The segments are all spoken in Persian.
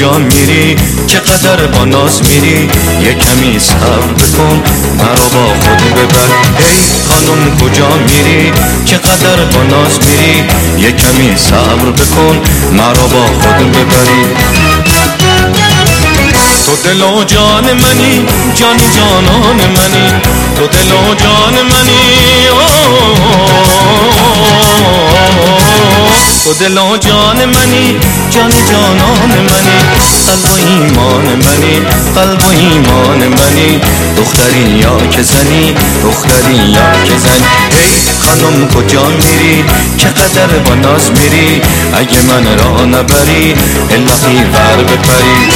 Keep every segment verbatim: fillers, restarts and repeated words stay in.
کجا میری؟ چقدر با ناز میری؟ یه کمی صبر بکن مرا با خود ببر. ای خانم کجا میری؟ چقدر با ناز میری؟ یه کمی صبر بکن مرا با خود ببری. تو دل و جان منی، جان جانان منی، تو دل و جان منی، تو دل و جان منی، جان جانان منی، قلب و ایمان منی، قلب و ایمان منی، دختری یا که زنی، دختری یا که زنی. ای خانم کجا میری؟ چقدر با ناز میری؟ اگه من را نبری الهی ور بپری.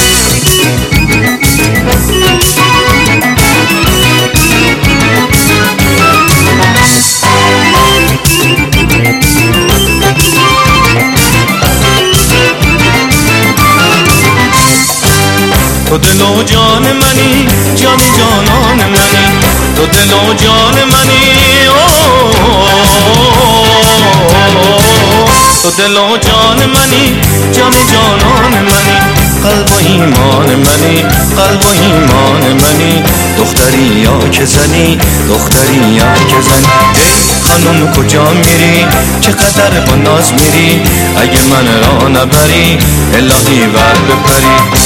تو دل و جان منی، جان جانان منی، تو دل و جان منی، تو دل و جان منی، جان جانان منی، قلب و ایمان منی، قلب و ایمان منی، دختری یا که زنی، دختری یا که زنی. ای خانم کجا میری؟ چقدر با ناز میری؟ اگه من را نبری الهی ور بپری.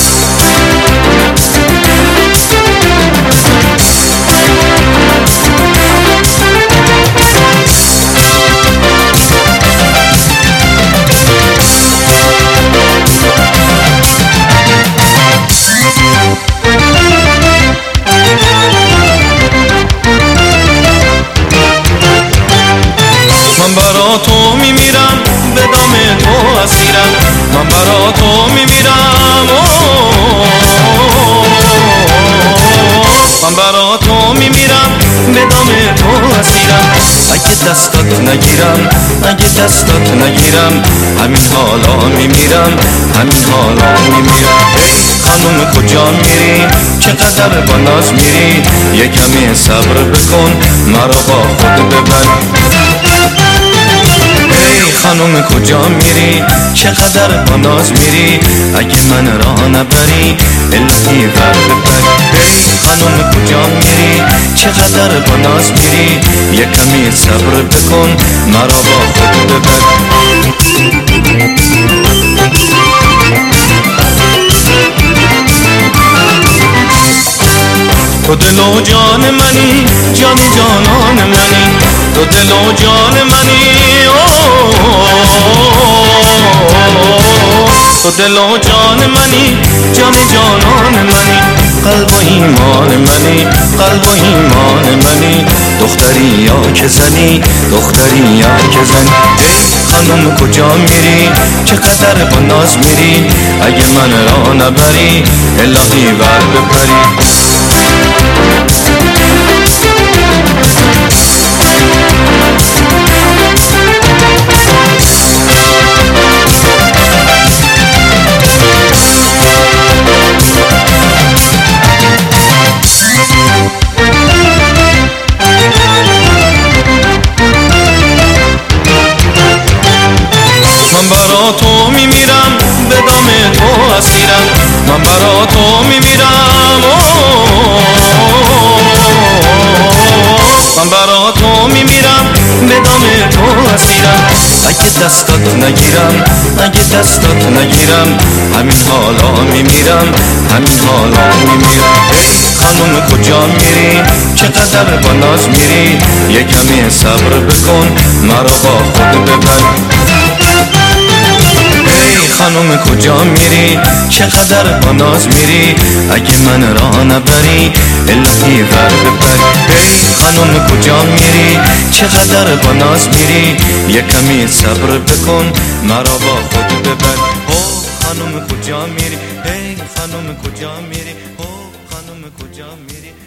من برا تو میمیرم به دام تو اسیرم، من برا تو میمیرم، من برا تو میمیرم به دام تو اسیرم. اگه دستات نگیرم، اگه دستات نگیرم همین حالا میمیرم، همین حالا میمیرم. ای خانم کجا میری؟ چقدر با ناز میری؟ یه کمی صبر بکن مرا با خود ببر. ای خانم کجا میری؟ چقدر با ناز میری؟ اگه من را نبری الهی ور بپری. ای خانم کجا میری؟ چقدر با ناز میری؟ یه کمی صبر بکن مرا با خود ببر. تو دل و جان منی، جان جانان منی، تو دل و جان منی، تو دل و جان منی، جان جانان منی، قلب و ایمان منی، قلب و ایمان منی، دختری یا که زنی، دختری یا که زنی. ای خانم کجا میری؟ چقدر با ناز میری؟ اگه من را نبری الهی ور بپری. من برا تو میمیرم به دام تو اسیرم، من برا تو میمیرم، من برا تو میمیرم به دام تو اسیرم. اگه دستات نگیرم، اگه دستات نگیرم همین حالا میمیرم، همین حالا میمیرم. ای خانم کجا میری؟ چقدر با ناز میری؟ یه کمی صبر بکن مرا با خود ببر. ای خانم کجا میری؟ چقدر با ناز میری؟ اگه من را نبری الهی ور بپری. ای خانم کجا میری؟ چقدر با ناز میری؟ یه کمی صبر بکن مرا با خود ببر. او خانم کجا میری؟ ای خانم کجا میری؟ او خانم کجا میری؟